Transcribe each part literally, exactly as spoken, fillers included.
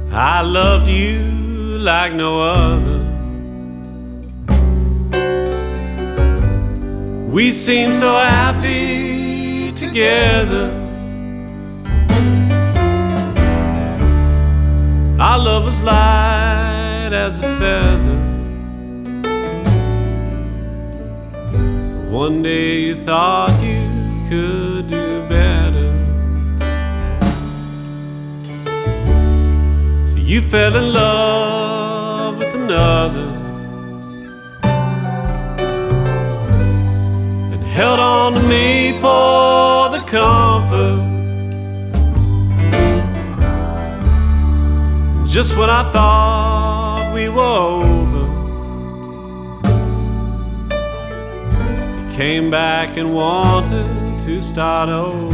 I loved you like no other. We seemed so happy together. Our love was light as a feather. One day you thought you could do better, so you fell in love with another and held on to me for the comfort. Just when I thought we were over, you came back and wanted to start over.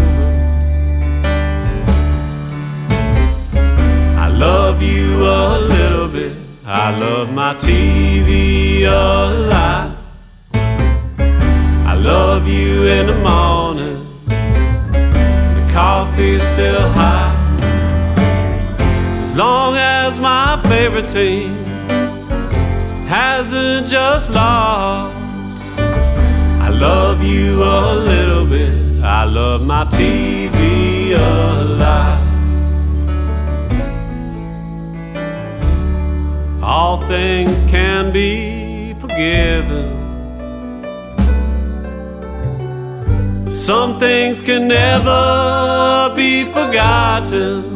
I love you a little bit, I love my T V a lot. I love you in the morning, the coffee's still hot. As long as my favorite team hasn't just lost, I love you a little bit, I love my T V a lot. All things can be forgiven, some things can never be forgotten.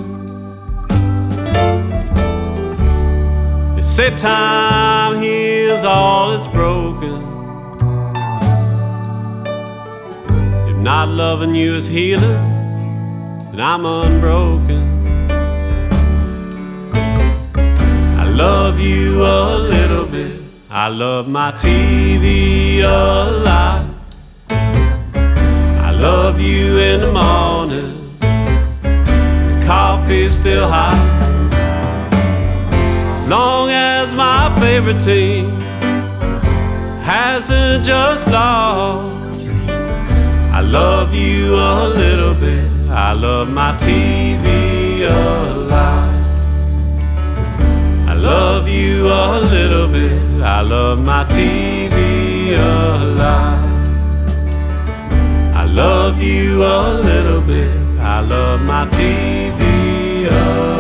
They say time heals all that's broken. If not loving you is healing, then I'm unbroken. I love you a little bit, I love my T V a lot. I love you in the morning, the coffee's still hot. As long as my favorite team hasn't just lost, I love you a little bit, I love my T V a lot. I love you a little bit, I love my T V a lot. I love you a little bit, I love my T V a lot.